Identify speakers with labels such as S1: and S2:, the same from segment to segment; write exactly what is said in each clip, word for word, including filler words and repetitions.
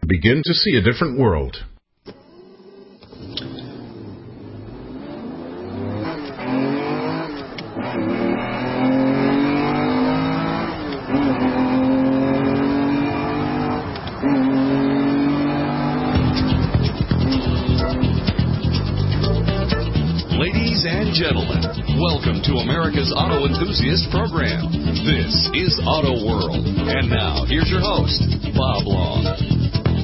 S1: Begin to see a different world.
S2: Ladies and gentlemen, welcome to America's Auto Enthusiast Program. This is Auto World. And now, here's your host, Bob Long.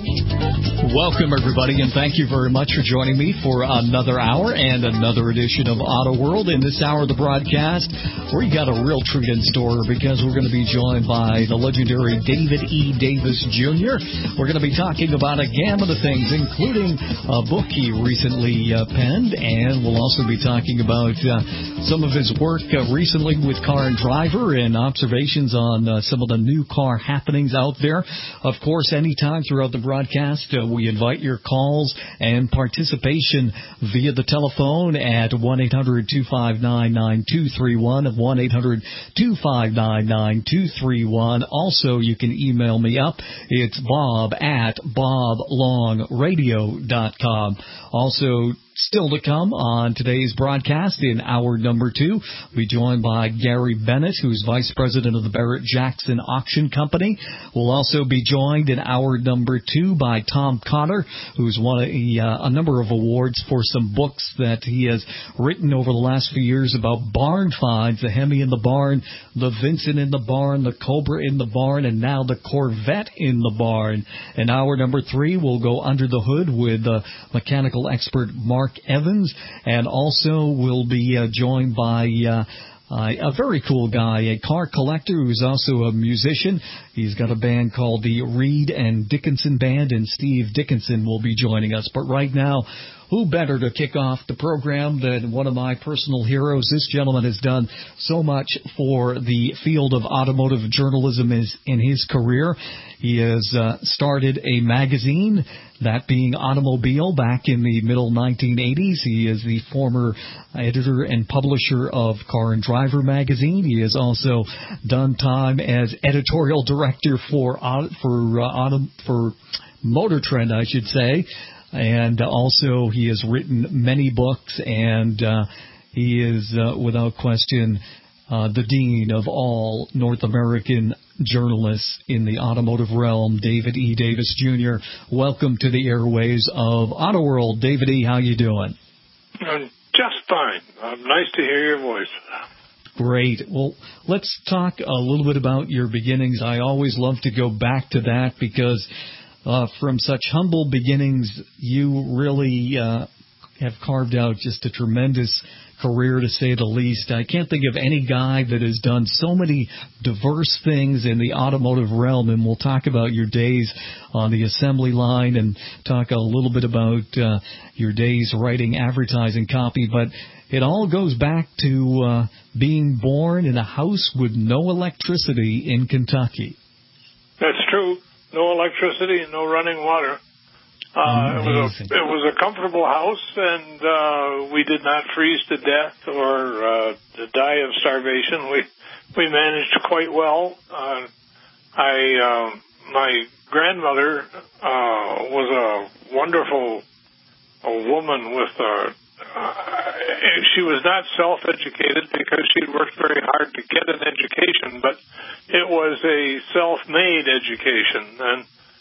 S3: Welcome, everybody, and thank you very much for joining me for another hour and another edition of Auto World. In this hour of the broadcast, we got a real treat in store because we're going to be joined by the legendary David E. Davis, Junior We're going to be talking about a gamut of things, including a book he recently uh, penned, and we'll also be talking about uh, some of his work uh, recently with Car and Driver and observations on uh, some of the new car happenings out there. Of course, anytime throughout the broadcast, uh, we invite your calls and participation via the telephone at one eight hundred two five nine nine two three one, one eight hundred two five nine nine two three one. Also, you can email me up. It's bob at bob long radio dot com. Also, still to come on today's broadcast in hour number two, we'll be joined by Gary Bennett, who's Vice President of the Barrett-Jackson Auction Company. We'll also be joined in hour number two by Tom Cotter, who's won a, uh, a number of awards for some books that he has written over the last few years about barn finds, the Hemi in the barn, the Vincent in the barn, the Cobra in the barn, and now the Corvette in the barn. In hour number three, we'll go under the hood with uh, mechanical expert Mark Mark Evans, and also we'll be uh, joined by uh, uh, a very cool guy, a car collector who's also a musician. He's got a band called the Reed and Dickinson Band, and Steve Dickinson will be joining us. But right now, who better to kick off the program than one of my personal heroes? This gentleman has done so much for the field of automotive journalism in his career. He has uh, started a magazine, that being Automobile, back in the middle nineteen eighties. He is the former editor and publisher of Car and Driver magazine. He has also done time as editorial director for for uh, auto, for Motor Trend, I should say. And also, he has written many books, and uh, he is, uh, without question, uh, the dean of all North American journalists in the automotive realm, David E. Davis, Junior Welcome to the airways of Auto World. David E., how you doing?
S4: I'm just fine. Uh, nice to hear your voice.
S3: Great. Well, let's talk a little bit about your beginnings. I always love to go back to that because Uh, from such humble beginnings, you really uh, have carved out just a tremendous career, to say the least. I can't think of any guy that has done so many diverse things in the automotive realm, and we'll talk about your days on the assembly line and talk a little bit about uh, your days writing advertising copy, but it all goes back to uh, being born in a house with no electricity in Kentucky.
S4: That's true. No electricity and no running water. Uh, it was a, it was a comfortable house, and uh, we did not freeze to death or uh, to die of starvation. We we managed quite well. Uh, I uh, my grandmother uh, was a wonderful a woman with a. Uh, she was not self-educated because she worked very hard to get an education, but it was a self-made education. And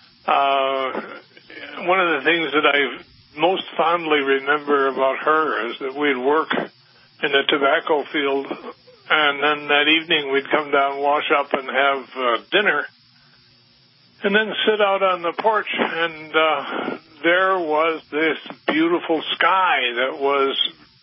S4: uh, one of the things that I most fondly remember about her is that we'd work in the tobacco field, and then that evening we'd come down, wash up, and have uh, dinner, and then sit out on the porch, and uh, there was this beautiful sky that was,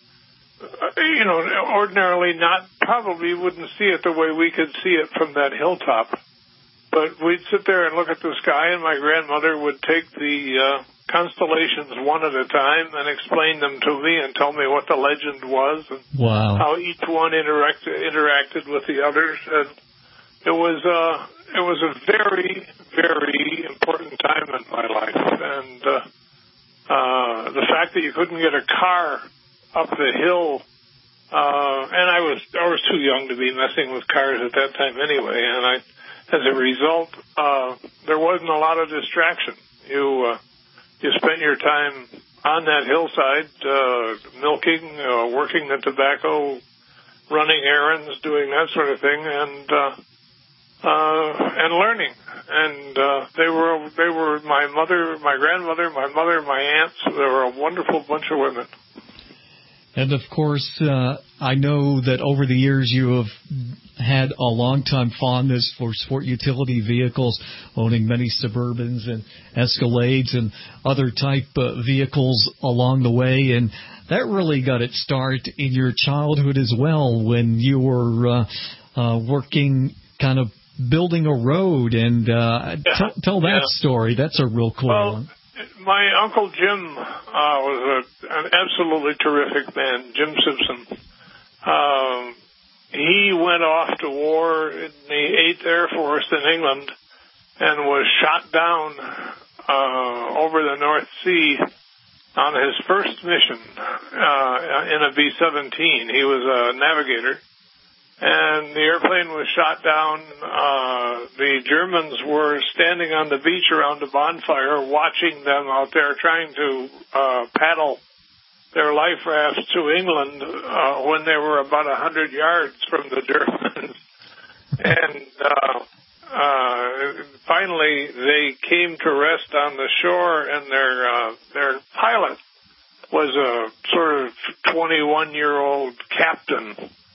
S4: you know, ordinarily not, probably wouldn't see it the way we could see it from that hilltop. But we'd sit there and look at the sky, and my grandmother would take the uh, constellations one at a time and explain them to me and tell me what the legend was and
S3: wow.
S4: how each one interact, interacted with the others. And it was uh, it was a very, very important time in my life. And uh, uh, the fact that you couldn't get a car up the hill, uh, and I was I was too young to be messing with cars at that time anyway, and I, as a result, uh, there wasn't a lot of distraction. You uh, you spent your time on that hillside, uh, milking, uh, working the tobacco, running errands, doing that sort of thing, and uh, uh, and learning. And uh, they were they were my mother, my grandmother, my mother, my aunts. They were a wonderful bunch of women.
S3: And, of course, uh, I know that over the years you have had a long-time fondness for sport utility vehicles, owning many Suburbans and Escalades and other type uh, vehicles along the way. And that really got its start in your childhood as well, when you were uh, uh, working, kind of building a road. And uh,
S4: yeah.
S3: t- tell that
S4: yeah.
S3: story. That's a real cool
S4: well,
S3: one.
S4: My Uncle Jim uh, was a, an absolutely terrific man, Jim Simpson. Um, he went off to war in the eighth Air Force in England and was shot down uh, over the North Sea on his first mission uh, in a B seventeen. He was a navigator. And the airplane was shot down. Uh, the Germans were standing on the beach around a bonfire, watching them out there trying to uh, paddle their life rafts to England uh, when they were about a hundred yards from the Germans. And uh, uh, finally, they came to rest on the shore, and their uh, their pilot was a sort of twenty-one-year-old captain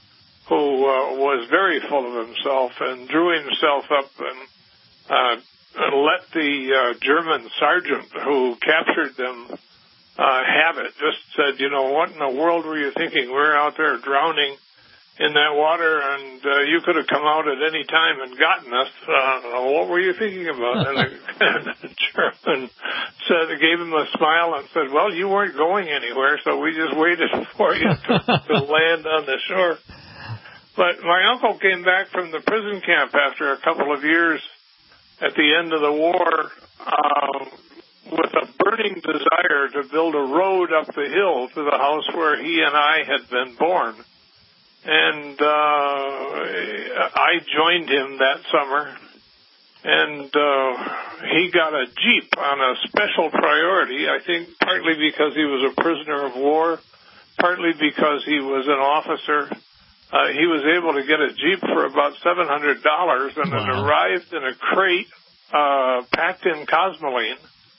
S4: who uh, was very full of himself and drew himself up and, uh, and let the uh, German sergeant who captured them uh, have it. Just said, you know, what in the world were you thinking? We're out there drowning in that water, and uh, you could have come out at any time and gotten us. Uh, what were you thinking about? and, the, and the German said, gave him a smile and said, well, you weren't going anywhere, so we just waited for you to, to land on the shore. But my uncle came back from the prison camp after a couple of years at the end of the war uh, with a burning desire to build a road up the hill to the house where he and I had been born. And uh, I joined him that summer, and uh, he got a Jeep on a special priority, I think partly because he was a prisoner of war, partly because he was an officer. Uh, he was able to get a Jeep for about seven hundred dollars, and wow. It arrived in a crate uh, packed in Cosmoline.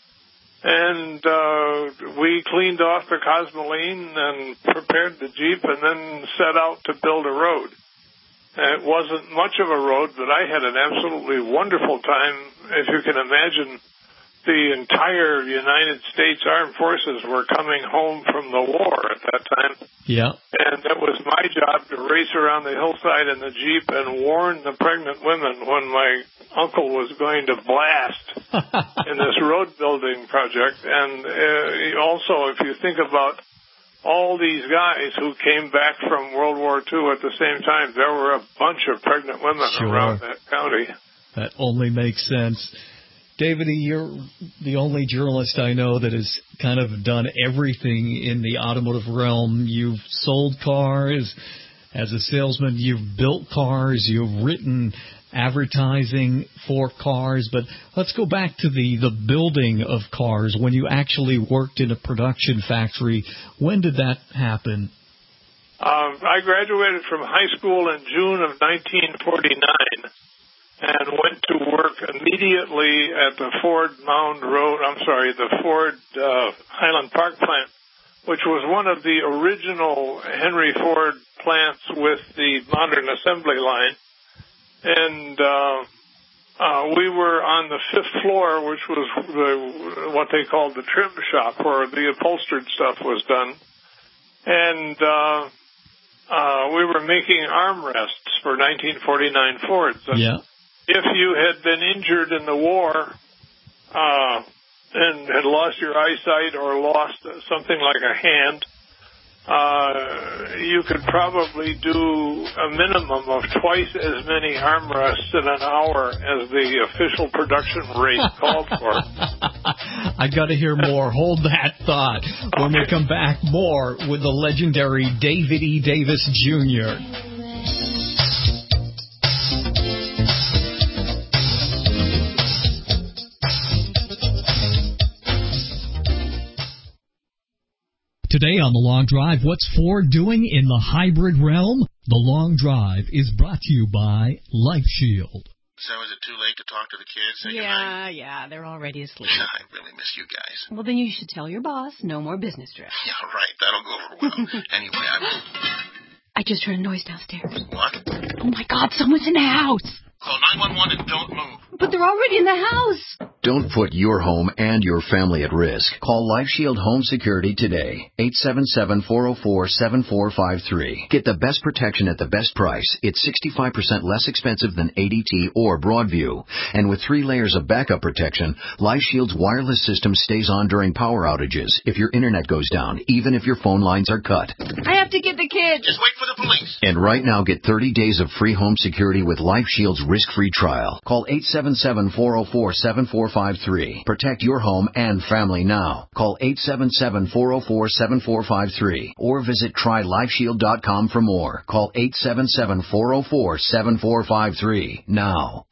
S4: And uh, we cleaned off the Cosmoline and prepared the Jeep and then set out to build a road. And it wasn't much of a road, but I had an absolutely wonderful time. If you can imagine, the entire United States Armed Forces were coming home from the war at that time.
S3: Yeah.
S4: And it was my job to race around the hillside in the Jeep and warn the pregnant women when my uncle was going to blast in this road building project. And uh, also, if you think about all these guys who came back from World War Two at the same time, there were a bunch of pregnant women
S3: sure.
S4: around that county.
S3: That only makes sense. David, you're the only journalist I know that has kind of done everything in the automotive realm. You've sold cars as a salesman. You've built cars. You've written advertising for cars. But let's go back to the, the building of cars. When you actually worked in a production factory, when did that happen?
S4: Um, I graduated from high school in June of nineteen forty-nine. And went to work immediately at the Ford Mound Road, I'm sorry, the Ford uh, Highland Park plant, which was one of the original Henry Ford plants with the modern assembly line. And uh, uh, we were on the fifth floor, which was the, what they called the trim shop, where the upholstered stuff was done. And uh, uh, we were making armrests for nineteen forty-nine Fords. And
S3: yeah.
S4: If you had been injured in the war uh, and had lost your eyesight or lost something like a hand, uh, you could probably do a minimum of twice as many armrests in an hour as the official production rate called for.
S3: I got to hear more. Hold that thought. When we come back, more with the legendary David E. Davis Junior Today on The Long Drive, what's Ford doing in the hybrid realm? The Long Drive is brought to you by LifeShield.
S5: So is it too late to talk to the kids? Say
S6: yeah, goodnight? yeah, they're already asleep.
S5: I really miss you guys.
S6: Well, then you should tell your boss no more business trips.
S5: Yeah, right. That'll go over well. Anyway, I'm...
S6: I just heard a noise downstairs.
S5: What?
S6: Oh, my God, someone's in the house.
S5: Call nine one one and don't move.
S6: But they're already in the house.
S7: Don't put your home and your family at risk. Call LifeShield Home Security today. eight seven seven, four oh four, seven four five three. Get the best protection at the best price. It's sixty-five percent less expensive than A D T or Broadview. And with three layers of backup protection, LifeShield's wireless system stays on during power outages if your internet goes down, even if your phone lines are cut.
S6: I have to get the kids.
S5: Just wait for the police.
S7: And right now, get thirty days of free home security with LifeShield's risk-free trial. Call eight seven seven, four oh four, seven four five three. Protect your home and family now. Call eight seven seven, four oh four, seven four five three or visit try life shield dot com for more. Call eight seven seven, four oh four, seven four five three now.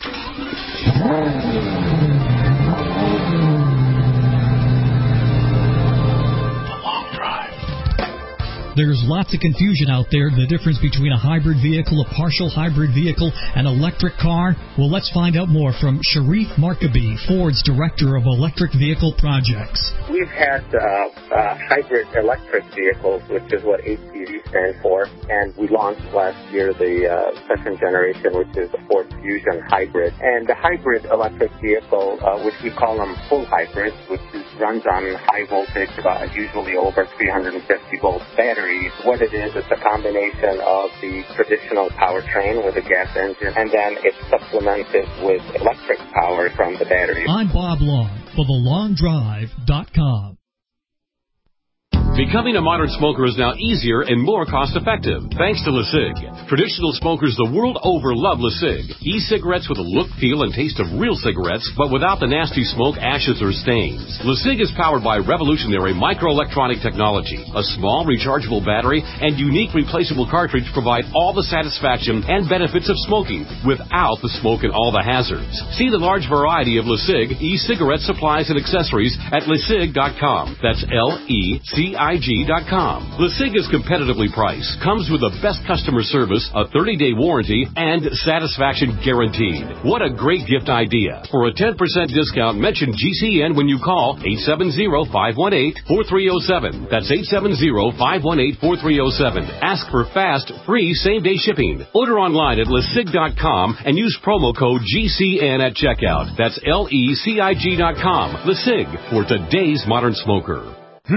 S3: There's lots of confusion out there, the difference between a hybrid vehicle, a partial hybrid vehicle, an electric car. Well, let's find out more from Sharif Markabi, Ford's Director of Electric Vehicle Projects.
S8: We've had uh, uh, hybrid electric vehicles, which is what H E V stands for, and we launched last year the uh, second generation, which is the Ford Fusion Hybrid. And the hybrid electric vehicle, uh, which we call them full hybrids, which is, runs on high voltage, uh, usually over three hundred fifty volt battery. What it is, it's a combination of the traditional powertrain with a gas engine, and then it's supplemented with electric power from the battery.
S3: I'm Bob Long for the long drive dot com.
S9: Becoming a modern smoker is now easier and more cost-effective, thanks to LeSig. Traditional smokers the world over love LeSig. E-cigarettes with a look, feel, and taste of real cigarettes, but without the nasty smoke, ashes, or stains. LeSig is powered by revolutionary microelectronic technology. A small, rechargeable battery and unique replaceable cartridge provide all the satisfaction and benefits of smoking, without the smoke and all the hazards. See the large variety of LeSig e-cigarette supplies and accessories at lesig dot com. That's L E C I G dot com. LeSig is competitively priced, comes with the best customer service, a thirty day warranty, and satisfaction guaranteed. What a great gift idea. For a ten percent discount, mention G C N when you call eight seven zero, five one eight, four three zero seven. That's eight seven zero, five one eight, four three zero seven. Ask for fast, free same-day shipping. Order online at lesig dot com and use promo code G C N at checkout. That's L E C I G dot com. LeSig, for today's modern smoker.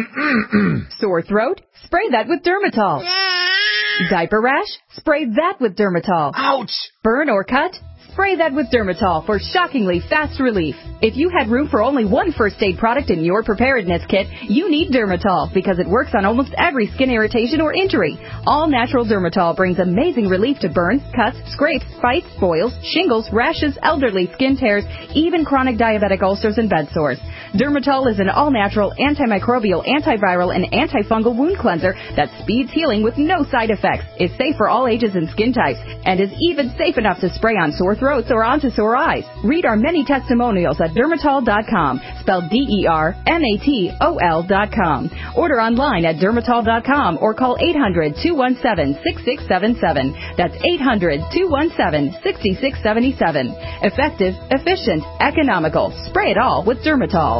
S10: Sore throat? Spray that with Dermatol. Diaper rash? Spray that with Dermatol.
S5: Ouch!
S10: Burn or cut? Spray that with Dermatol for shockingly fast relief. If you had room for only one first aid product in your preparedness kit, you need Dermatol because it works on almost every skin irritation or injury. All natural Dermatol brings amazing relief to burns, cuts, scrapes, bites, boils, shingles, rashes, elderly skin tears, even chronic diabetic ulcers and bed sores. Dermatol is an all-natural, antimicrobial, antiviral, and antifungal wound cleanser that speeds healing with no side effects, is safe for all ages and skin types, and is even safe enough to spray on sore throats or onto sore eyes. Read our many testimonials at dermatol dot com, spelled D E R M A T O L dot com. Order online at dermatol dot com or call eight hundred, two one seven, six six seven seven. That's eight hundred, two one seven, six six seven seven. Effective, efficient, economical. Spray it all with Dermatol.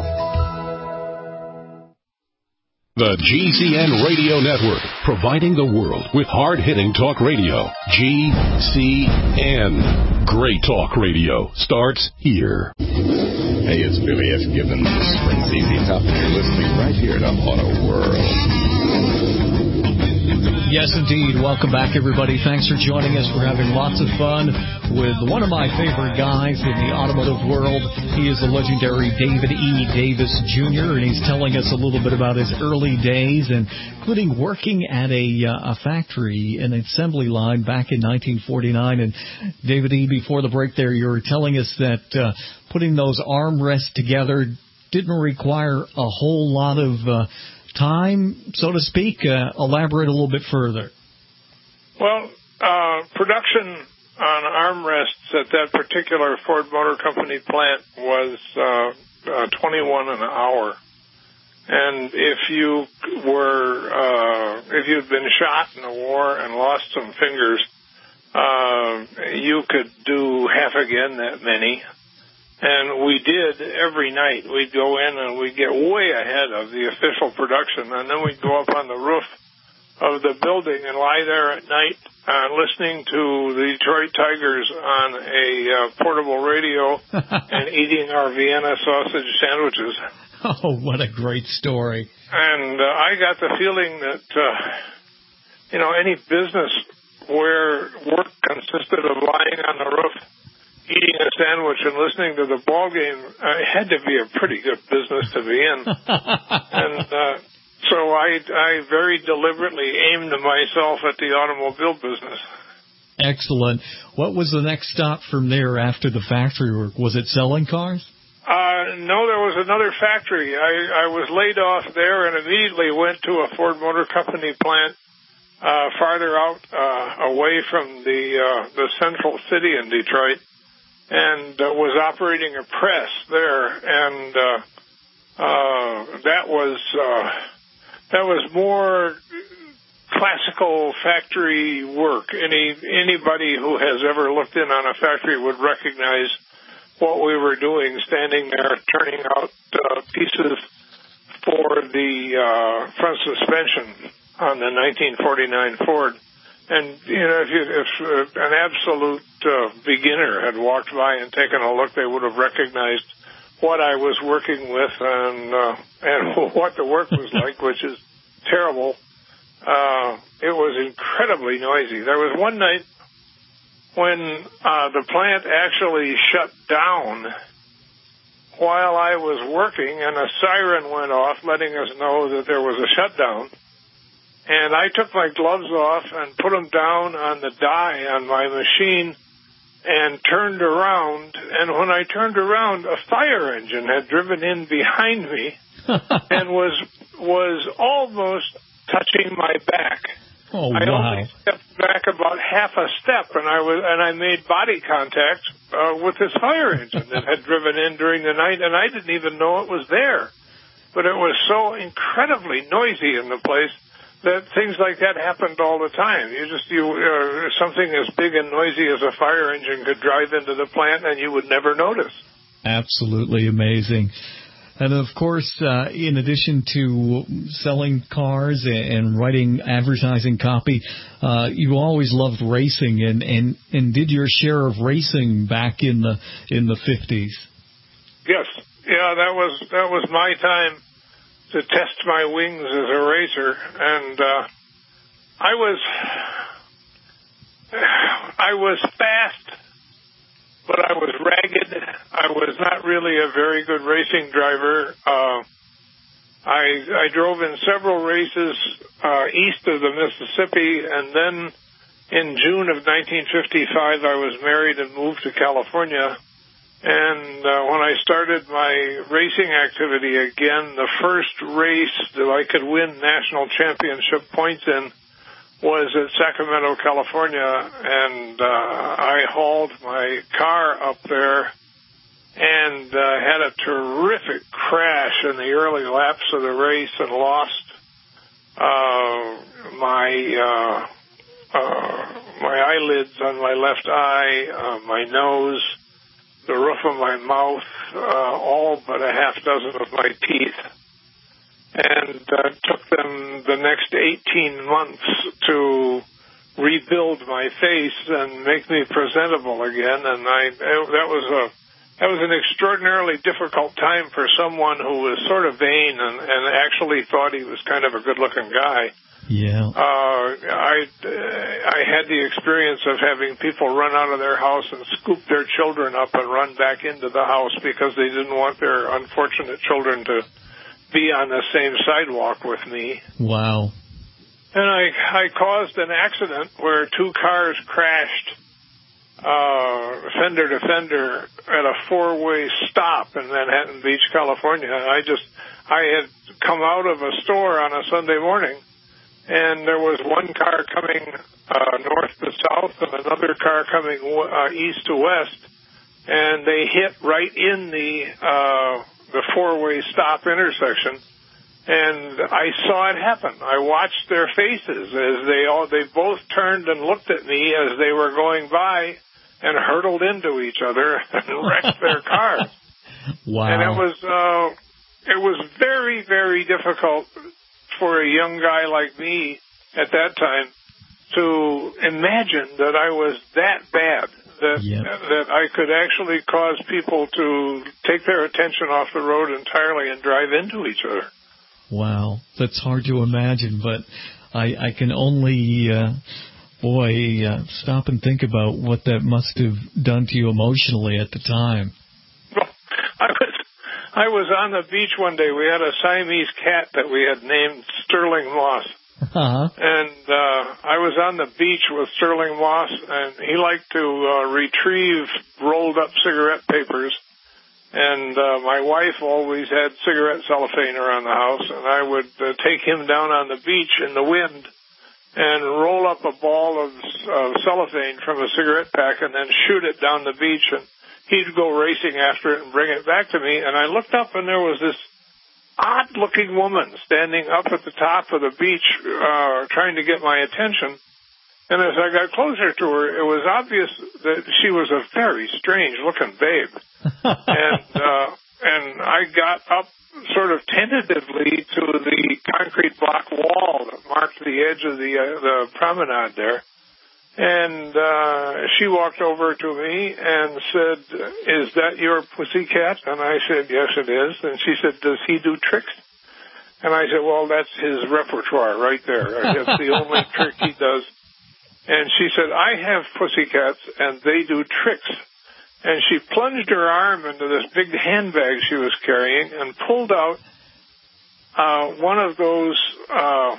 S1: The G C N Radio Network, providing the world with hard-hitting talk radio. G C N. Great talk radio starts here.
S11: Hey, it's Billy S. Gibbons. Springs Easy Top, and you're listening right here to Auto World.
S3: Yes, indeed. Welcome back, everybody. Thanks for joining us. We're having lots of fun with one of my favorite guys in the automotive world. He is the legendary David E. Davis, Junior, and he's telling us a little bit about his early days, and including working at a, uh, a factory, an assembly line back in nineteen forty-nine. And David E., before the break there, you were telling us that uh, putting those armrests together didn't require a whole lot of uh, time, so to speak. Uh, elaborate a little bit further.
S4: Well, uh, production on armrests at that particular Ford Motor Company plant was uh, uh, twenty-one an hour. And if you were, uh, if you'd been shot in a war and lost some fingers, uh, you could do half again that many. And we did every night. We'd go in and we'd get way ahead of the official production, and then we'd go up on the roof of the building and lie there at night uh, listening to the Detroit Tigers on a uh, portable radio and eating our Vienna sausage sandwiches.
S3: Oh, what a great story.
S4: And uh, I got the feeling that, uh, you know, any business where work consisted of lying on the roof, eating a sandwich and listening to the ball game, uh, had to be a pretty good business to be in. and uh, so I, I very deliberately aimed myself at the automobile business.
S3: Excellent. What was the next stop from there after the factory work? Was it selling cars?
S4: Uh, no, there was another factory. I, I was laid off there and immediately went to a Ford Motor Company plant uh, farther out, uh, away from the uh, the central city in Detroit, and uh, was operating a press there. And uh, uh, that was uh, that was more classical factory work. Any anybody who has ever looked in on a factory would recognize what we were doing, standing there turning out uh, pieces for the uh, front suspension on the nineteen forty-nine Ford. And, you know, if, you, if uh, an absolute uh, beginner had walked by and taken a look, they would have recognized what I was working with and, uh, and what the work was like, which is terrible. Uh, it was incredibly noisy. There was one night when uh, the plant actually shut down while I was working, and a siren went off letting us know that there was a shutdown. And I took my gloves off and put them down on the die on my machine and turned around. And when I turned around, a fire engine had driven in behind me and was was almost touching my back.
S3: Oh,
S4: I
S3: wow.
S4: only stepped back about half a step, and I was and I made body contact uh, with this fire engine that had driven in during the night, and I didn't even know it was there. But it was so incredibly noisy in the place that things like that happened all the time. You just you uh, something as big and noisy as a fire engine could drive into the plant, and you would never notice.
S3: Absolutely amazing. And, of course, uh, in addition to selling cars and writing advertising copy, uh, you always loved racing and, and, and did your share of racing back in the in the fifties.
S4: Yes. Yeah, that was that was my time to test my wings as a racer. And uh, I was I was fast, but I was ragged. I was not really a very good racing driver. Uh, I, I drove in several races uh, east of the Mississippi, and then in June of nineteen fifty-five, I was married and moved to California. And uh, when I started my racing activity again, the first race that I could win national championship points in was at Sacramento, California, and uh, I hauled my car up there and uh, had a terrific crash in the early laps of the race and lost uh, my uh, uh, my eyelids on my left eye, uh, my nose, the roof of my mouth, uh, all but a half dozen of my teeth. And uh, took them the next eighteen months to rebuild my face and make me presentable again. And I that was a that was an extraordinarily difficult time for someone who was sort of vain and, and actually thought he was kind of a good-looking guy.
S3: Yeah.
S4: Uh, I I had the experience of having people run out of their house and scoop their children up and run back into the house because they didn't want their unfortunate children to be on the same sidewalk with me.
S3: Wow.
S4: And I, I caused an accident where two cars crashed uh, fender to fender at a four-way stop in Manhattan Beach, California. I just, I had come out of a store on a Sunday morning, and there was one car coming uh, north to south and another car coming uh, east to west, and they hit right in the uh, the four-way stop intersection. And I saw it happen. I watched their faces as they all, they both turned and looked at me as they were going by and hurtled into each other and wrecked their cars.
S3: Wow.
S4: And it was, uh, it was very, very difficult for a young guy like me at that time to imagine that I was that bad, that yep. that I could actually cause people to take their attention off the road entirely and drive into each other.
S3: Wow, that's hard to imagine, but I, I can only, uh, boy, uh, stop and think about what that must have done to you emotionally at the time.
S4: Well, I was, I was on the beach one day. We had a Siamese cat that we had named Sterling Moss.
S3: Uh-huh.
S4: And uh, I was on the beach with Sterling Moss, and he liked to uh, retrieve rolled-up cigarette papers. And uh, my wife always had cigarette cellophane around the house, and I would uh, take him down on the beach in the wind and roll up a ball of uh, cellophane from a cigarette pack and then shoot it down the beach, and he'd go racing after it and bring it back to me. And I looked up, and there was this odd-looking woman standing up at the top of the beach uh, trying to get my attention. And as I got closer to her, it was obvious that she was a very strange-looking babe. and uh, and I got up sort of tentatively to the concrete block wall that marked the edge of the, uh, the promenade there. And uh, she walked over to me and said, "Is that your pussycat?" And I said, "Yes, it is." And she said, "Does he do tricks?" And I said, "Well, that's his repertoire right there. That's the only trick he does." And she said, "I have pussycats, and they do tricks." And she plunged her arm into this big handbag she was carrying and pulled out uh, one of those uh,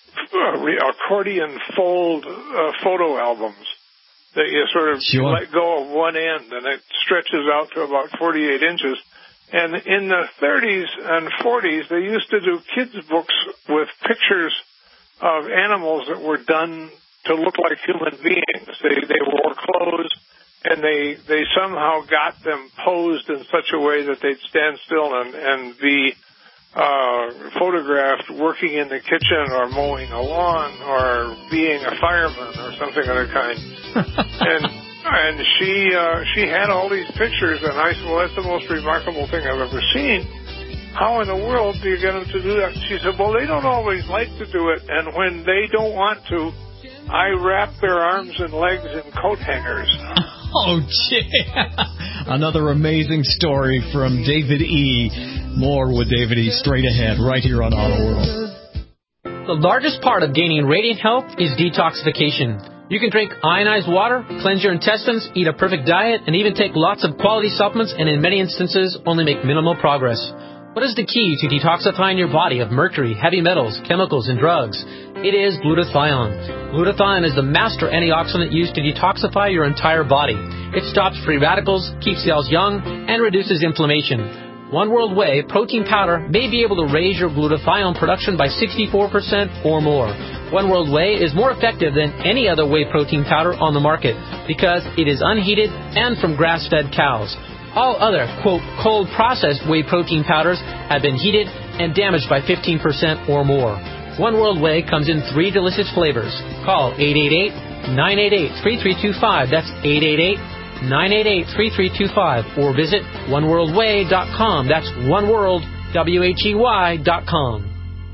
S4: accordion fold uh, photo albums that you sort of
S3: sure.
S4: let go of one end, and it stretches out to about forty-eight inches. And in the thirties and forties, they used to do kids' books with pictures of animals that were done to look like human beings. They they wore clothes, and they they somehow got them posed in such a way that they'd stand still and, and be uh, photographed working in the kitchen or mowing a lawn or being a fireman or something of the kind. and and she uh, she had all these pictures, and I said, "Well, that's the most remarkable thing I've ever seen. How in the world do you get them to do that?" She said, "Well, they don't always like to do it, and when they don't want to, I wrap their arms and legs in coat hangers."
S3: Oh, gee. Another amazing story from David E. More with David E. straight ahead, right here on Auto World.
S12: The largest part of gaining radiant health is detoxification. You can drink ionized water, cleanse your intestines, eat a perfect diet, and even take lots of quality supplements, and in many instances, only make minimal progress. What is the key to detoxifying your body of mercury, heavy metals, chemicals, and drugs? It is glutathione. Glutathione is the master antioxidant used to detoxify your entire body. It stops free radicals, keeps cells young, and reduces inflammation. One World Whey protein powder may be able to raise your glutathione production by sixty-four percent or more. One World Whey is more effective than any other whey protein powder on the market because it is unheated and from grass-fed cows. All other, quote, cold processed whey protein powders have been heated and damaged by fifteen percent or more. One World Whey comes in three delicious flavors. Call eight eight eight, nine eight eight, three three two five. That's eight eight eight, nine eight eight, three three two five. Or visit one world whey dot com. That's oneworld, W H E Y dot com.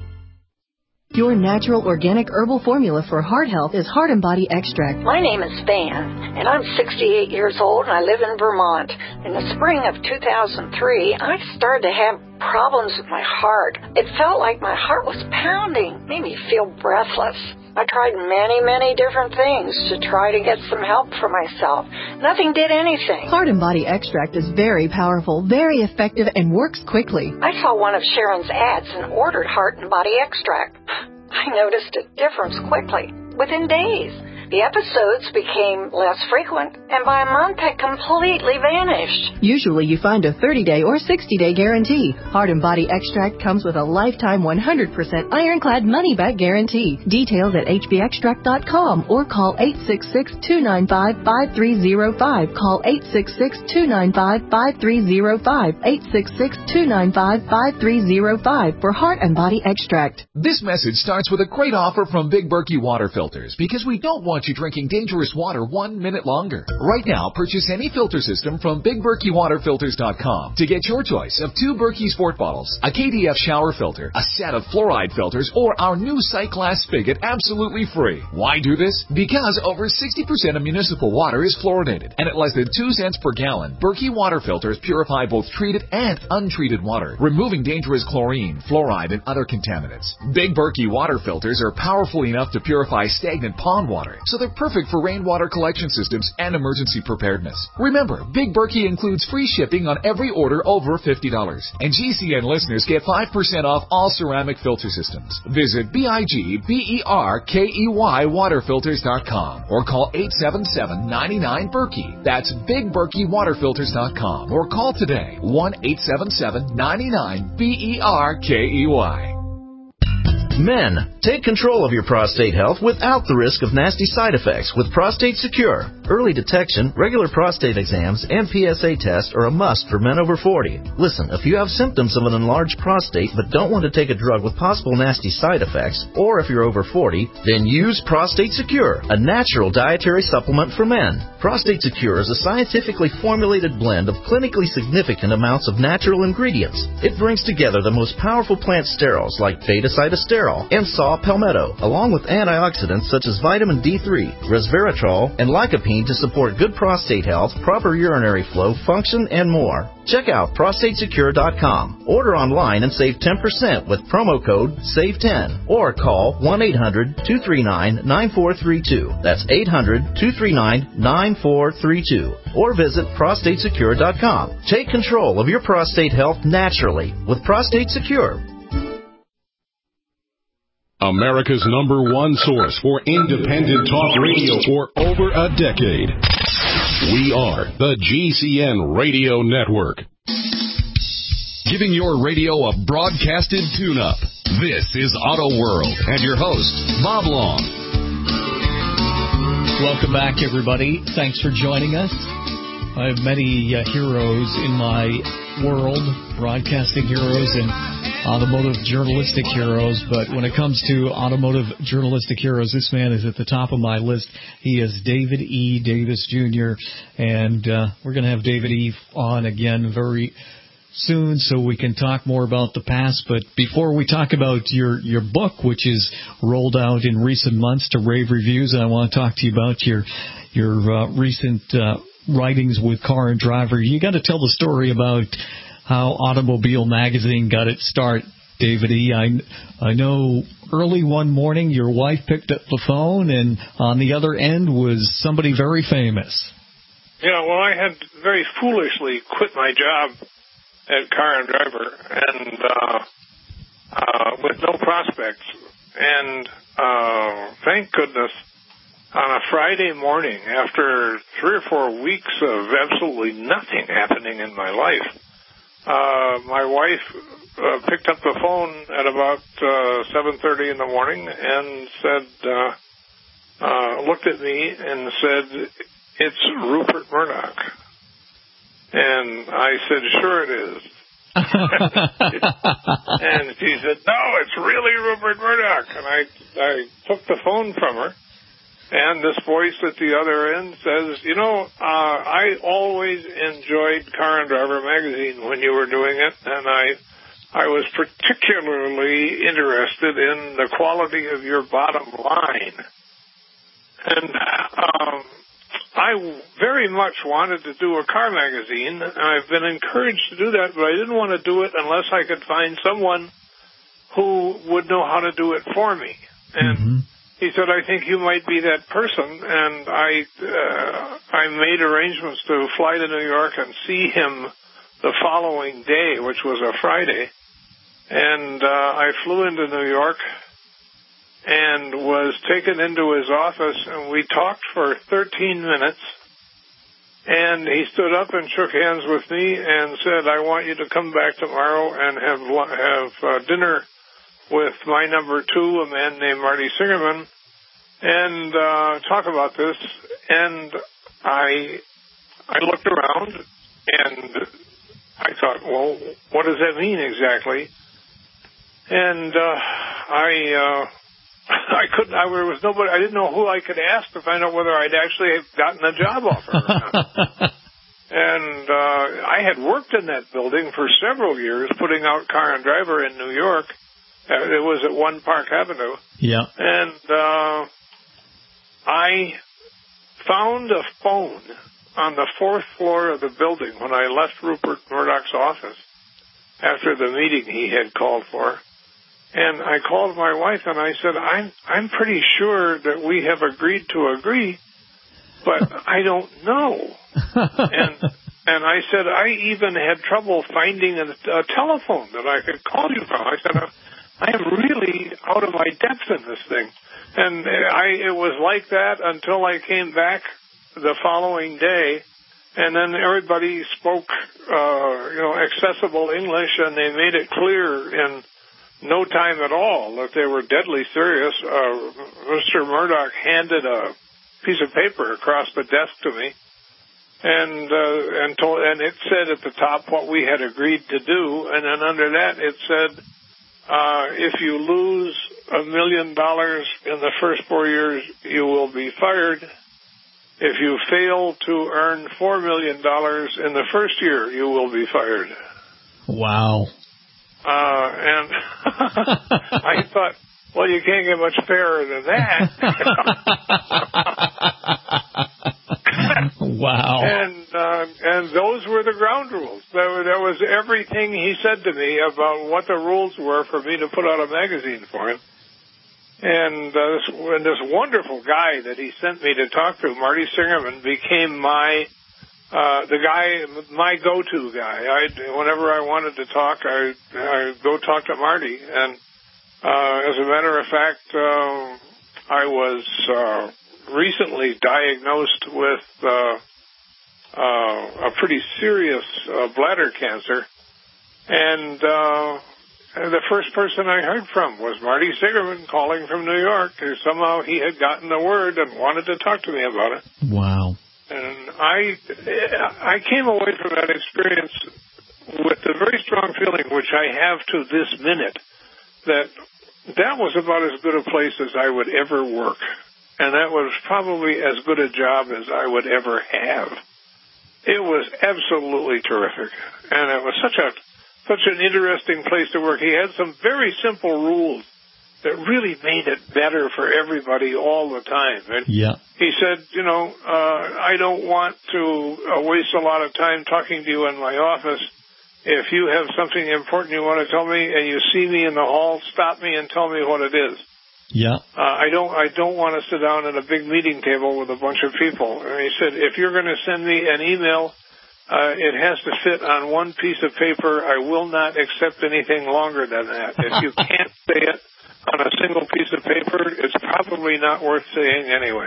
S13: Your natural organic herbal formula for heart health is Heart and Body Extract.
S14: My name is Van, and I'm sixty-eight years old, and I live in Vermont. In the spring of two thousand three, I started to have problems with my heart. It felt like my heart was pounding, made me feel breathless. I tried many, many different things to try to get some help for myself. Nothing did anything.
S13: Heart and Body Extract is very powerful, very effective, and works quickly.
S14: I saw one of Sharon's ads and ordered Heart and Body Extract. I noticed a difference quickly, within days. The episodes became less frequent, and by a month had completely vanished.
S13: Usually you find a thirty-day or sixty-day guarantee. Heart and Body Extract comes with a lifetime one hundred percent ironclad money-back guarantee. Details at h b extract dot com or call eight six six, two nine five, five three zero five. Call eight six six, two nine five, five three zero five. eight six six, two nine five, five three zero five for Heart and Body Extract.
S15: This message starts with a great offer from Big Berkey Water Filters, because we don't want you drinking dangerous water one minute longer. Right now, purchase any filter system from big berkey water filters dot com to get your choice of two Berkey Sport bottles, a K D F shower filter, a set of fluoride filters, or our new sight glass spigot absolutely free. Why do this? Because over sixty percent of municipal water is fluoridated, and at less than two cents per gallon, Berkey water filters purify both treated and untreated water, removing dangerous chlorine, fluoride, and other contaminants. Big Berkey water filters are powerful enough to purify stagnant pond water, so they're perfect for rainwater collection systems and emergency preparedness. Remember, Big Berkey includes free shipping on every order over fifty dollars, and G C N listeners get five percent off all ceramic filter systems. Visit B I G B E R K E Y water filters dot com or call eight seven seven, nine nine, Berkey. That's big berkey water filters dot com or call today one eight seven seven, nine nine, B E R K E Y.
S16: Men, take control of your prostate health without the risk of nasty side effects with Prostate Secure. Early detection, regular prostate exams, and P S A tests are a must for men over forty. Listen, if you have symptoms of an enlarged prostate but don't want to take a drug with possible nasty side effects, or if you're over forty, then use Prostate Secure, a natural dietary supplement for men. Prostate Secure is a scientifically formulated blend of clinically significant amounts of natural ingredients. It brings together the most powerful plant sterols like beta-cytosterol and saw palmetto, along with antioxidants such as vitamin D three, resveratrol, and lycopene to support good prostate health, proper urinary flow, function, and more. Check out prostate secure dot com. Order online and save ten percent with promo code save ten or call one eight hundred, two three nine, nine four three two. That's eight hundred, two three nine, nine four three two. Or visit prostate secure dot com. Take control of your prostate health naturally with Prostate Secure.
S1: America's number one source for independent talk radio for over a decade. We are the G C N Radio Network.
S2: Giving your radio a broadcasted tune-up. This is Auto World and your host, Bob Long.
S3: Welcome back, everybody. Thanks for joining us. I have many uh, heroes in my world, broadcasting heroes and automotive journalistic heroes, but when it comes to automotive journalistic heroes, this man is at the top of my list. He is David E. Davis, Junior, and uh, we're going to have David E. on again very soon so we can talk more about the past. But before we talk about your, your book, which is rolled out in recent months to rave reviews, I want to talk to you about your, your uh, recent uh, writings with Car and Driver. You got to tell the story about how Automobile Magazine got its start, David E. I, I know early one morning your wife picked up the phone, and on the other end was somebody very famous.
S4: Yeah, well, I had very foolishly quit my job at Car and Driver, and uh, uh, with no prospects. And uh, thank goodness, on a Friday morning, after three or four weeks of absolutely nothing happening in my life, Uh, my wife uh, picked up the phone at about uh, seven thirty in the morning and said, uh, uh, looked at me and said, "It's Rupert Murdoch." And I said, "Sure it is." And she said, "No, it's really Rupert Murdoch." And I, I took the phone from her. And this voice at the other end says, you know, uh, I always enjoyed Car and Driver magazine when you were doing it, and I I was particularly interested in the quality of your bottom line. And um, I very much wanted to do a car magazine, and I've been encouraged to do that, but I didn't want to do it unless I could find someone who would know how to do it for me. And mm-hmm. He said, I think you might be that person, and I uh, I made arrangements to fly to New York and see him the following day, which was a Friday. And uh, I flew into New York, and was taken into his office, and we talked for thirteen minutes. And he stood up and shook hands with me and said, I want you to come back tomorrow and have have uh, dinner with my number two, a man named Marty Singerman, and uh, talk about this. And I I looked around, and I thought, well, what does that mean exactly? And uh, I... Uh, I couldn't. I, there was nobody. I didn't know who I could ask to find out whether I'd actually gotten a job offer or not. And uh, I had worked in that building for several years, putting out Car and Driver in New York. Uh, it was at One Park Avenue.
S3: Yeah.
S4: And uh, I found a phone on the fourth floor of the building when I left Rupert Murdoch's office after the meeting he had called for. And I called my wife and I said, I'm I'm pretty sure that we have agreed to agree, but I don't know. and and I said, I even had trouble finding a, a telephone that I could call you from. I said, I am really out of my depth in this thing. And I it was like that until I came back the following day. And then everybody spoke, uh, you know, accessible English, and they made it clear in no time at all that they were deadly serious. Uh, Mister Murdoch handed a piece of paper across the desk to me, and uh, and told, and it said at the top what we had agreed to do, and then under that it said, uh, if you lose a million dollars in the first four years, you will be fired. If you fail to earn four million dollars in the first year, you will be fired.
S3: Wow.
S4: Uh, and I thought, well, you can't get much fairer than that.
S3: Wow.
S4: And uh, and those were the ground rules. That was, that was everything he said to me about what the rules were for me to put out a magazine for him. And, uh, this, and this wonderful guy that he sent me to talk to, Marty Singerman, became my... Uh, the guy, my go-to guy. I, whenever I wanted to talk, I, I go talk to Marty. And uh, as a matter of fact, uh, I was uh, recently diagnosed with uh, uh, a pretty serious uh, bladder cancer. And uh, the first person I heard from was Marty Singerman calling from New York. Somehow he had gotten the word and wanted to talk to me about it.
S3: Wow.
S4: And I, I came away from that experience with a very strong feeling, which I have to this minute, that that was about as good a place as I would ever work. And that was probably as good a job as I would ever have. It was absolutely terrific. And it was such a, such an interesting place to work. He had some very simple rules that really made it better for everybody all the time. And
S3: yeah.
S4: He said, you know, uh, I don't want to uh, waste a lot of time talking to you in my office. If you have something important you want to tell me and you see me in the hall, stop me and tell me what it is.
S3: Yeah.
S4: Uh, I don't I don't want to sit down at a big meeting table with a bunch of people. And he said, if you're going to send me an email, uh, it has to fit on one piece of paper. I will not accept anything longer than that. If you can't say it on a single piece of paper, it's probably not worth saying anyway.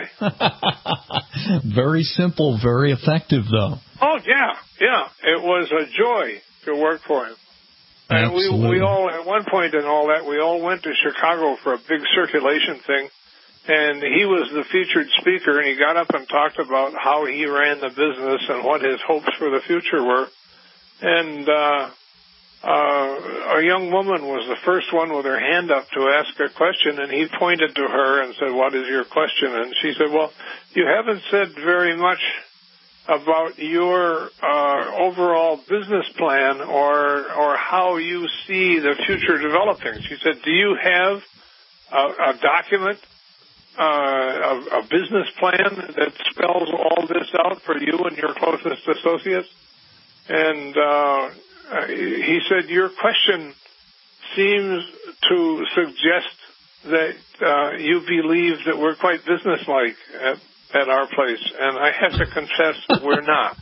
S3: Very simple, very effective, though.
S4: Oh, yeah, yeah. It was a joy to work for him. And we, we all, at one point in all that, we all went to Chicago for a big circulation thing, and he was the featured speaker, and he got up and talked about how he ran the business and what his hopes for the future were. And uh Uh, a young woman was the first one with her hand up to ask a question, and he pointed to her and said, what is your question? And she said, well, you haven't said very much about your uh, overall business plan or or how you see the future developing. She said, do you have a, a document, uh, a, a business plan that spells all this out for you and your closest associates? And uh Uh, he said, your question seems to suggest that uh, you believe that we're quite businesslike. Uh, at our place, and I have to confess we're not.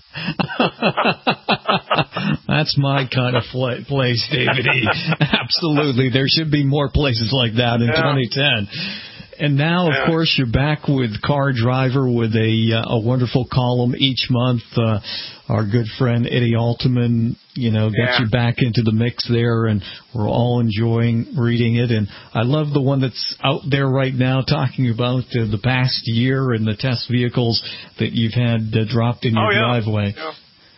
S3: That's my kind of fl- place, David E. Absolutely. There should be more places like that in yeah. twenty ten. And now, of yeah. course, you're back with Car Driver with a uh, a wonderful column each month. Uh, our good friend Eddie Altman, you know, got yeah. you back into the mix there, and we're all enjoying reading it. And I love the one that's out there right now talking about uh, the past year and the test vehicles that you've had uh, dropped in your
S4: oh, yeah.
S3: driveway.
S4: Yeah.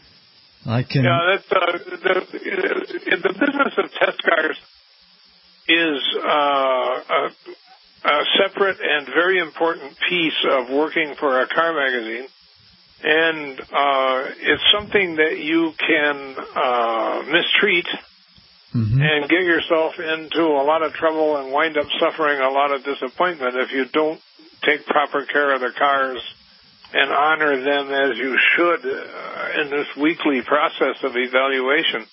S3: I can.
S4: Yeah, that's uh, the, the business of test cars is uh, a, a separate and very important piece of working for a car magazine. And uh, it's something that you can uh, mistreat mm-hmm. and get yourself into a lot of trouble and wind up suffering a lot of disappointment if you don't take proper care of the cars and honor them as you should uh, in this weekly process of evaluation.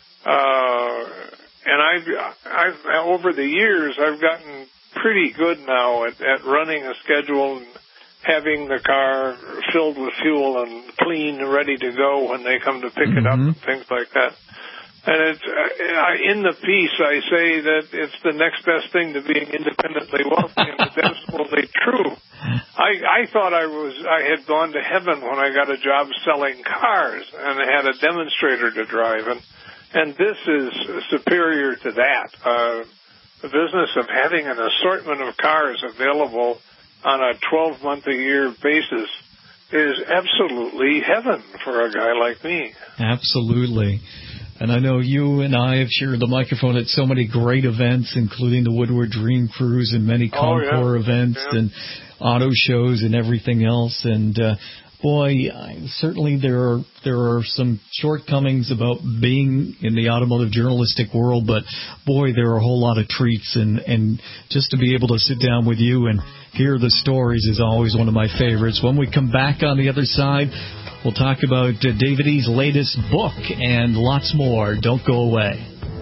S4: Uh, and I've, I've over the years, I've gotten pretty good now at, at running a schedule and having the car filled with fuel and clean and ready to go when they come to pick mm-hmm. it up and things like that. And it's uh, in the piece I say that it's the next best thing to being independently wealthy, and it's absolutely true. I, I thought I was I had gone to heaven when I got a job selling cars and I had a demonstrator to drive, and and this is superior to that. Uh, the business of having an assortment of cars available on a twelve-month-a-year basis is absolutely heaven for a guy like me.
S3: Absolutely. And I know you and I have shared the microphone at so many great events, including the Woodward Dream Cruise and many Concours oh, yeah. events yeah. and auto shows and everything else. And, uh, boy, I, certainly there are there are some shortcomings about being in the automotive journalistic world, but, boy, there are a whole lot of treats. And, and just to be able to sit down with you and hear the stories is always one of my favorites. When we come back on the other side, we'll talk about uh, David E's latest book and lots more. Don't go away.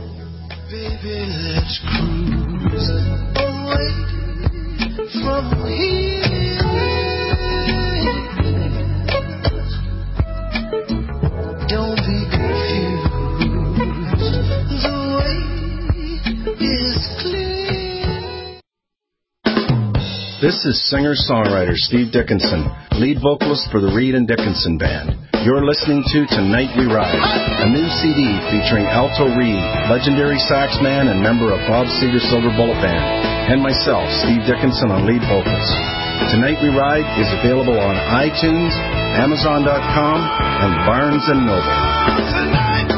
S17: Baby, let's cruise away from here. Don't be confused. The way is clear.
S18: This is singer-songwriter Steve Dickinson, lead vocalist for the Reed and Dickinson Band. You're listening to Tonight We Ride, a new C D featuring Alto Reed, legendary sax man and member of Bob Seger's Silver Bullet Band, and myself, Steve Dickinson, on lead vocals. Tonight We Ride is available on iTunes, Amazon dot com, and Barnes and Noble.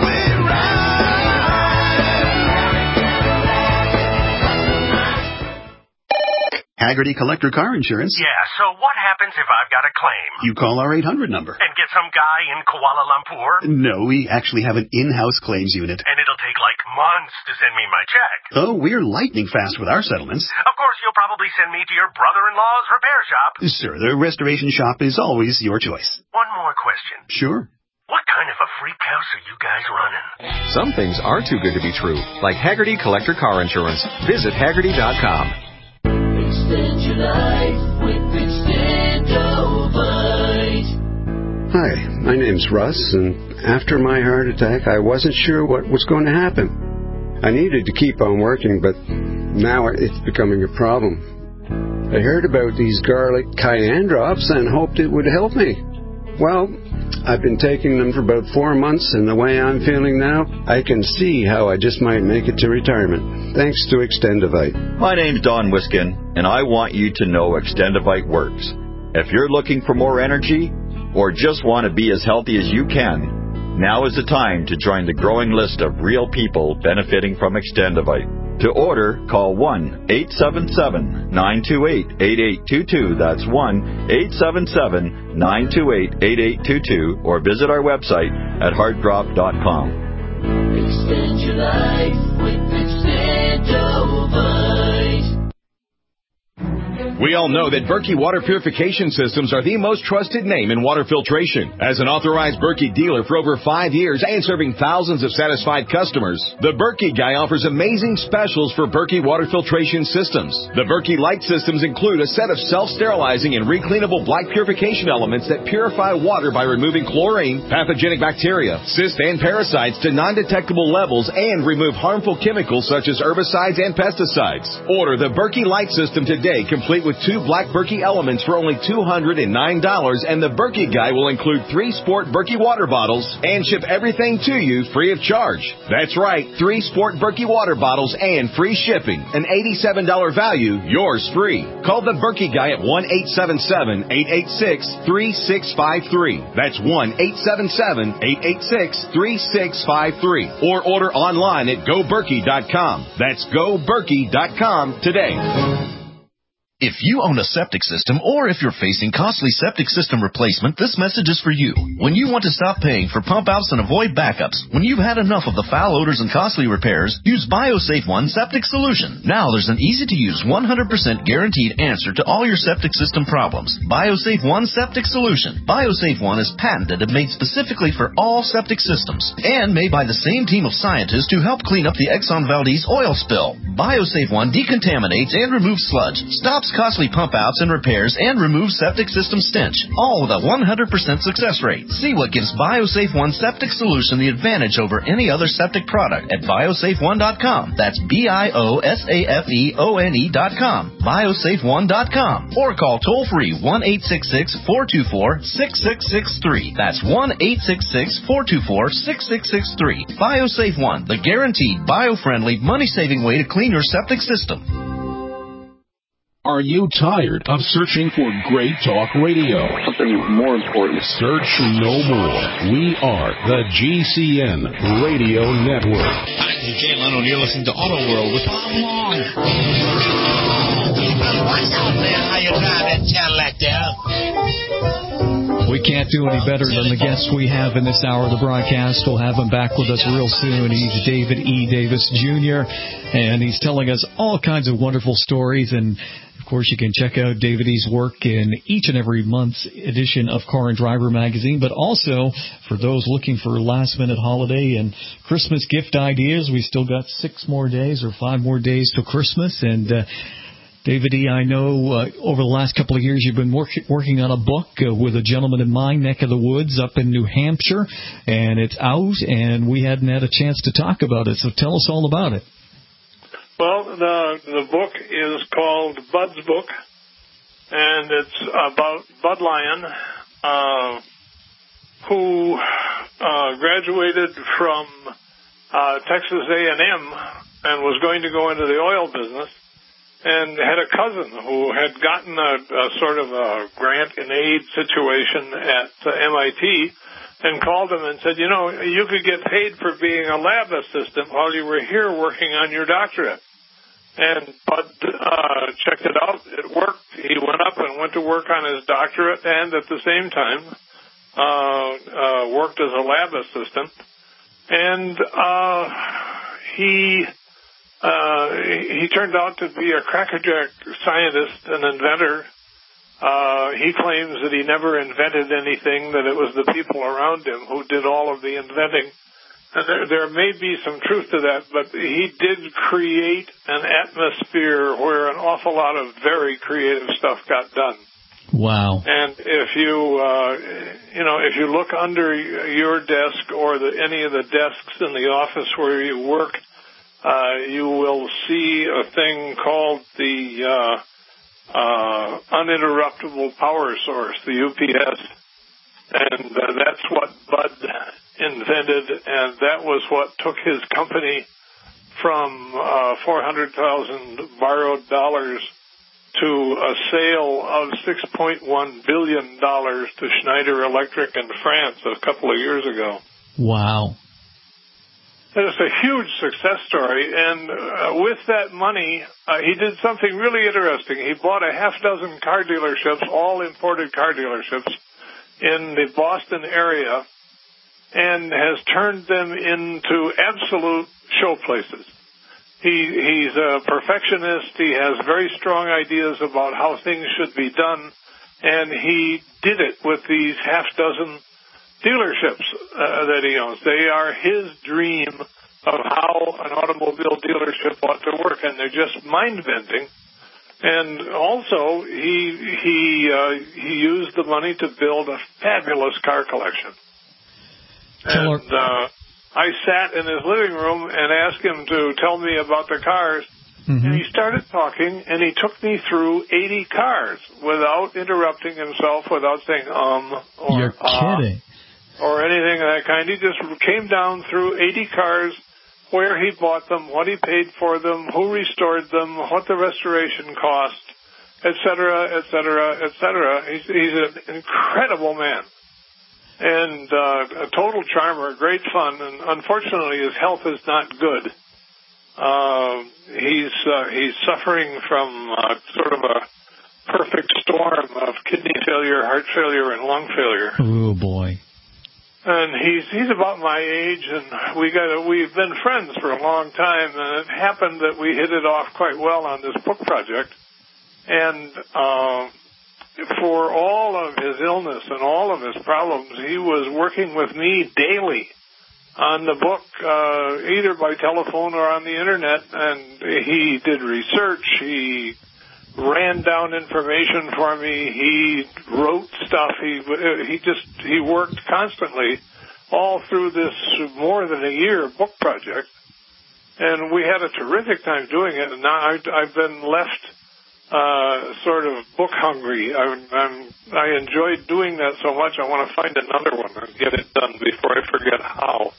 S19: Haggerty Collector Car Insurance.
S20: Yeah, so what happens if I've got a claim?
S19: You call our eight hundred number.
S20: And get some guy in Kuala Lumpur?
S19: No, we actually have an in-house claims unit.
S20: And it'll take like months to send me my check.
S19: Oh, we're lightning fast with our settlements.
S20: Of course, you'll probably send me to your brother-in-law's repair shop.
S19: Sir, the restoration shop is always your choice.
S20: One more question.
S19: Sure.
S20: What kind of a freak house are you guys running?
S21: Some things are too good to be true, like Haggerty Collector Car Insurance. Visit Haggerty dot com.
S17: Extend your life with Extendovite.
S22: Hi, my name's Russ, and after my heart attack, I wasn't sure what was going to happen. I needed to keep on working, but now it's becoming a problem. I heard about these garlic cayenne drops and hoped it would help me. Well, I've been taking them for about four months, and the way I'm feeling now, I can see how I just might make it to retirement. Thanks to Extendovite.
S23: My name's Don Wiskin, and I want you to know Extendovite works. If you're looking for more energy, or just want to be as healthy as you can, now is the time to join the growing list of real people benefiting from Extendovite. To order, call one eight seven seven, nine two eight, eight eight two two. That's one eight seven seven, nine two eight, eight eight two two, or visit our website at heartdrop dot com.
S17: Extend your life with Extendovite.
S6: We all know that Berkey Water Purification Systems are the most trusted name in water filtration. As an authorized Berkey dealer for over five years and serving thousands of satisfied customers, the Berkey Guy offers amazing specials for Berkey Water Filtration Systems. The Berkey Light Systems include a set of self-sterilizing and recleanable black purification elements that purify water by removing chlorine, pathogenic bacteria, cysts, and parasites to non-detectable levels and remove harmful chemicals such as herbicides and pesticides. Order the Berkey Light System today, complete with two black Berkey elements for only two hundred nine dollars, and the Berkey Guy will include three Sport Berkey water bottles and ship everything to you free of charge. That's right, three Sport Berkey water bottles and free shipping. An eighty-seven dollars value, yours free. Call the Berkey Guy at one eight seven seven, eight eight six, three six five three. That's one eight seven seven, eight eight six, three six five three. Or order online at go berkey dot com. That's go berkey dot com today.
S16: If you own a septic system or if you're facing costly septic system replacement, this message is for you. When you want to stop paying for pump outs and avoid backups, when you've had enough of the foul odors and costly repairs, use BioSafe One Septic Solution. Now there's an easy-to-use one hundred percent guaranteed answer to all your septic system problems. BioSafe One Septic Solution. BioSafe One is patented and made specifically for all septic systems and made by the same team of scientists to help clean up the Exxon Valdez oil spill. BioSafe One decontaminates and removes sludge, stops costly pump outs and repairs, and remove septic system stench, all with a one hundred percent success rate. See what gives BioSafe One Septic Solution the advantage over any other septic product at biosafe one dot com. That's B I O S A F E O N E dot com. biosafe one dot com. Or call toll-free one eight six six, four two four, six six six three. That's one eight six six, four two four, six six six three. BioSafe One, the guaranteed, bio-friendly, money-saving way to clean your septic system.
S1: Are you tired of searching for great talk radio?
S7: Something more important.
S1: Search no more. We are the G C N Radio Network.
S8: I'm Jay Leno, and you're listening to Auto World with Bob Long. What's up, man? How you driving that Cadillac there?
S3: We can't do any better than the guests we have in this hour of the broadcast. We'll have him back with us real soon. He's David E. Davis, Junior, and he's telling us all kinds of wonderful stories. And, of course, you can check out David E.'s work in each and every month's edition of Car and Driver magazine. But also, for those looking for last-minute holiday and Christmas gift ideas, we still got six more days or five more days till Christmas. And uh, David E., I know uh, over the last couple of years you've been work, working on a book uh, with a gentleman in my neck of the woods up in New Hampshire, and it's out, and we hadn't had a chance to talk about it. So tell us all about it.
S4: Well, the the book is called Bud's Book, and it's about Bud Lyon, uh, who uh, graduated from uh, Texas A and M and was going to go into the oil business, and had a cousin who had gotten a, a sort of a grant and aid situation at uh, M I T, and called him and said, you know, you could get paid for being a lab assistant while you were here working on your doctorate. And Bud uh, checked it out. It worked. He went up and went to work on his doctorate, and at the same time uh, uh, worked as a lab assistant. And uh, he... Uh, he turned out to be a crackerjack scientist and inventor. Uh, he claims that he never invented anything, that it was the people around him who did all of the inventing. And there, there may be some truth to that, but he did create an atmosphere where an awful lot of very creative stuff got done.
S3: Wow.
S4: And if you, uh, you know, if you look under your desk or the, any of the desks in the office where you work, Uh, you will see a thing called the uh, uh, uninterruptible power source, the U P S, and uh, that's what Bud invented, and that was what took his company from uh, four hundred thousand borrowed dollars to a sale of six point one billion dollars to Schneider Electric in France a couple of years ago.
S3: Wow.
S4: It's a huge success story, and uh, with that money, uh, he did something really interesting. He bought a half dozen car dealerships, all imported car dealerships, in the Boston area, and has turned them into absolute show places. He he's a perfectionist. He has very strong ideas about how things should be done, and he did it with these half dozen dealerships uh, that he owns. They are his dream of how an automobile dealership ought to work, and they're just mind-bending. And also, he he uh, he used the money to build a fabulous car collection. And uh, I sat in his living room and asked him to tell me about the cars. Mm-hmm. And he started talking, and he took me through eighty cars without interrupting himself, without saying um or
S3: You're
S4: uh,
S3: kidding.
S4: or anything of that kind. He just came down through eighty cars, where he bought them, what he paid for them, who restored them, what the restoration cost, et cetera, et cetera, et cetera. He's, he's an incredible man. And uh, a total charmer, great fun, and unfortunately his health is not good. Uh, he's uh, he's suffering from uh, sort of a perfect storm of kidney failure, heart failure, and lung failure.
S3: Oh boy!
S4: And he's he's about my age, and we got a, we've been friends for a long time. And it happened that we hit it off quite well on this book project, and. Uh, For all of his illness and all of his problems, he was working with me daily on the book, uh, either by telephone or on the internet, and he did research, he ran down information for me, he wrote stuff, he he just, he worked constantly all through this more than a year book project, and we had a terrific time doing it, and now I've, I've been left Uh, sort of book hungry. I'm, I'm, I enjoyed doing that so much, I want to find another one and get it done before I forget how.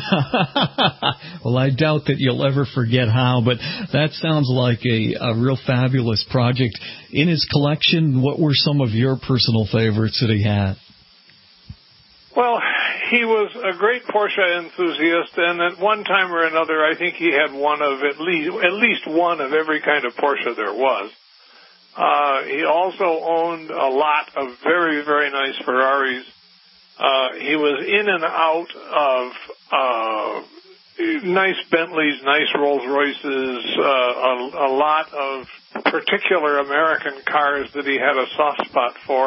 S3: Well, I doubt that you'll ever forget how, but that sounds like a, a real fabulous project. In his collection, what were some of your personal favorites that he had?
S4: Well, he was a great Porsche enthusiast, and at one time or another, I think he had one of at least, at least one of every kind of Porsche there was. Uh, he also owned a lot of very, very nice Ferraris. Uh, he was in and out of uh, nice Bentleys, nice Rolls Royces, uh, a, a lot of particular American cars that he had a soft spot for.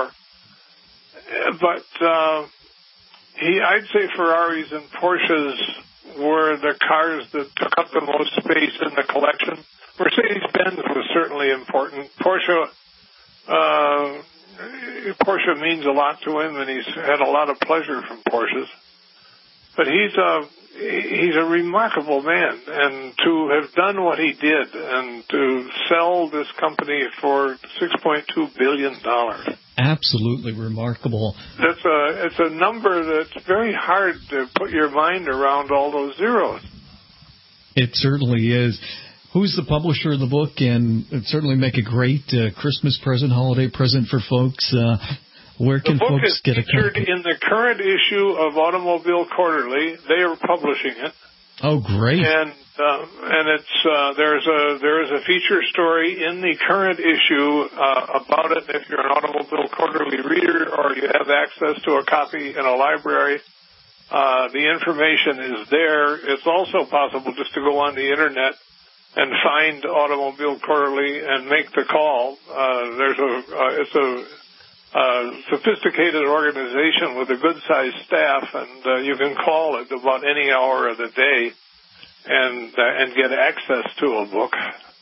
S4: But uh, he, I'd say Ferraris and Porsches were the cars that took up the most space in the collection. Mercedes-Benz was certainly important. Porsche, uh, Porsche means a lot to him, and he's had a lot of pleasure from Porsches. But he's a he's a remarkable man, and to have done what he did, and to sell this company for six point two billion dollars.
S3: Absolutely remarkable.
S4: That's a it's a number that's very hard to put your mind around all those zeros.
S3: It certainly is. Who's the publisher of the book? And it'd certainly make a great uh, Christmas present, holiday present for folks. Uh, where can
S4: folks
S3: get a copy?
S4: The book is featured in the current issue of Automobile Quarterly. They are publishing it.
S3: Oh, great!
S4: And uh, and it's uh, there's a there is a feature story in the current issue uh, about it. If you're an Automobile Quarterly reader or you have access to a copy in a library, uh, the information is there. It's also possible just to go on the internet and find Automobile Quarterly and make the call. Uh, there's a, uh, it's a uh, sophisticated organization with a good-sized staff, and uh, you can call it about any hour of the day and uh, and get access to a book.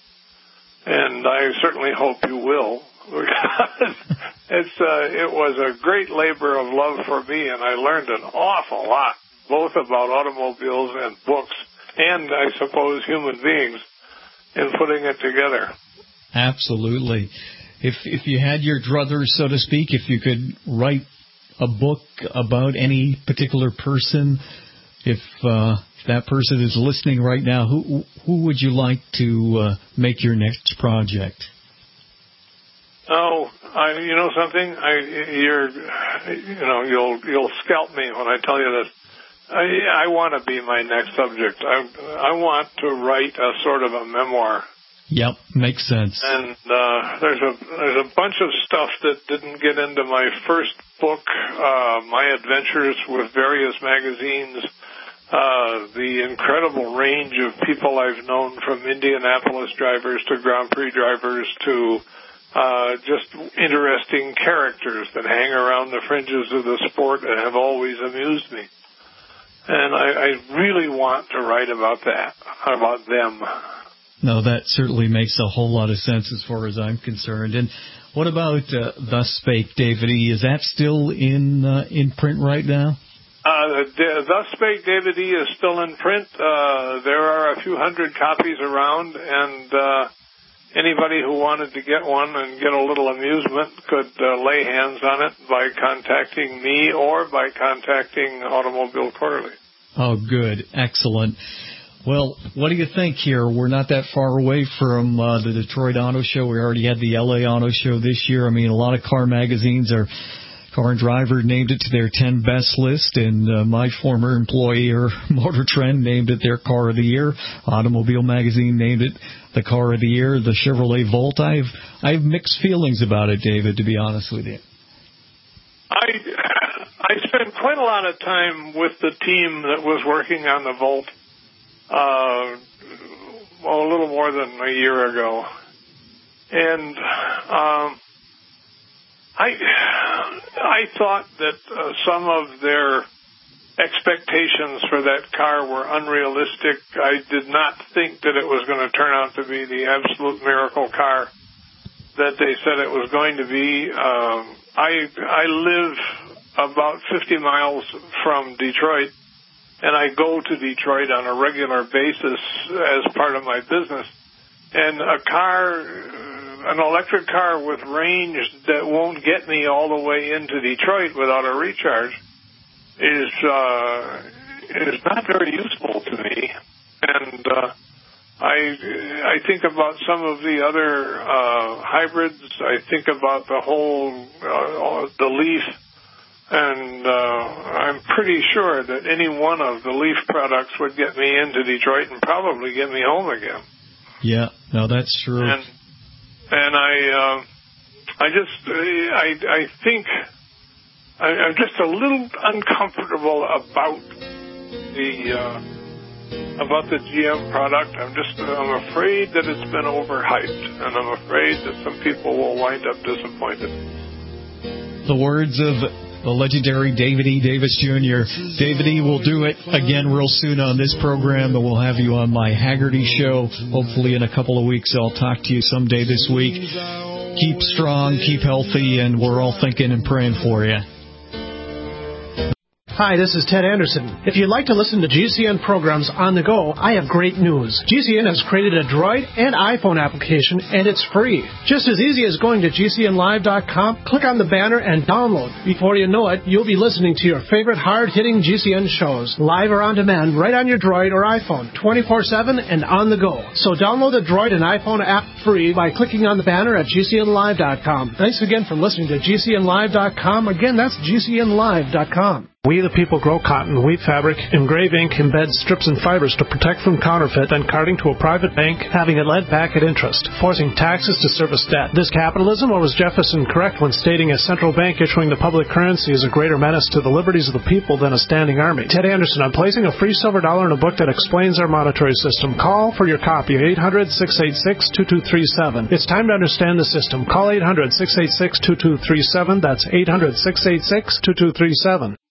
S4: And I certainly hope you will, because it's uh, it was a great labor of love for me, and I learned an awful lot, both about automobiles and books, and I suppose human beings, in putting it together.
S3: Absolutely. If if you had your druthers, so to speak, if you could write a book about any particular person, if uh, that person is listening right now, who who would you like to uh, make your next project?
S4: Oh, I, you know something? I you're you know you'll you'll scalp me when I tell you this. I, I want to be my next subject. I, I want to write a sort of a memoir.
S3: Yep, makes sense.
S4: And uh, there's a there's a bunch of stuff that didn't get into my first book, uh, my adventures with various magazines, uh, the incredible range of people I've known, from Indianapolis drivers to Grand Prix drivers to uh, just interesting characters that hang around the fringes of the sport and have always amused me. And I, I really want to write about that, about them.
S3: No, that certainly makes a whole lot of sense as far as I'm concerned. And what about uh, Thus Spake David E? Is that still in uh, in print right now?
S4: Uh, Thus Spake David E is still in print. Uh, there are a few hundred copies around, and uh, anybody who wanted to get one and get a little amusement could uh, lay hands on it by contacting me or by contacting Automobile Quarterly.
S3: Oh, good. Excellent. Well, what do you think here? We're not that far away from uh, the Detroit Auto Show. We already had the L A Auto Show this year. I mean, a lot of car magazines are... Car and Driver named it to their ten best list, and uh, my former employer, Motor Trend, named it their Car of the Year. Automobile Magazine named it the Car of the Year. The Chevrolet Volt. I have I have mixed feelings about it, David, to be honest with you.
S4: I I spent quite a lot of time with the team that was working on the Volt, uh, well, a little more than a year ago, and um, I I thought that uh, some of their expectations for that car were unrealistic. I did not think that it was going to turn out to be the absolute miracle car that they said it was going to be. Um, I I live about fifty miles from Detroit, and I go to Detroit on a regular basis as part of my business. And a car, an electric car with range that won't get me all the way into Detroit without a recharge is uh, is not very useful to me. And uh, I I think about some of the other uh, hybrids. I think about the whole uh, the Leaf, and uh, I'm pretty sure that any one of the Leaf products would get me into Detroit and probably get me home again.
S3: Yeah, no, that's true.
S4: And and I uh, I just I I think I, I'm just a little uncomfortable about the. Uh, About the G M product. I'm just, I'm afraid that it's been overhyped, and I'm afraid that some people will wind up disappointed.
S3: The words of the legendary David E. Davis Junior David E. will do it again real soon on this program, and we'll have you on my Haggerty show. Hopefully in a couple of weeks I'll talk to you someday this week. Keep strong, keep healthy, and we're all thinking and praying for you.
S5: Hi, this is Ted Anderson. If you'd like to listen to G C N programs on the go, I have great news. G C N has created a Droid and iPhone application, and it's free. Just as easy as going to G C N live dot com, click on the banner, and download. Before you know it, you'll be listening to your favorite hard-hitting G C N shows, live or on demand, right on your Droid or iPhone, twenty-four seven and on the go. So download the Droid and iPhone app free by clicking on the banner at G C N live dot com. Thanks again for listening to G C N live dot com. Again, that's G C N live dot com. We the people grow cotton, weave fabric, engrave ink, embed strips and fibers to protect from counterfeit, then carting to a private bank, having it lent back at interest, forcing taxes to service debt. This capitalism, or was Jefferson correct when stating a central bank issuing the public currency is a greater menace to the liberties of the people than a standing army? Ted Anderson, I'm placing a free silver dollar in a book that explains our monetary system. Call for your copy, eight hundred, six eight six, two two three seven. It's time to understand the system. Call eight hundred, six eight six, two two three seven. That's eight hundred, six eight six, two two three seven.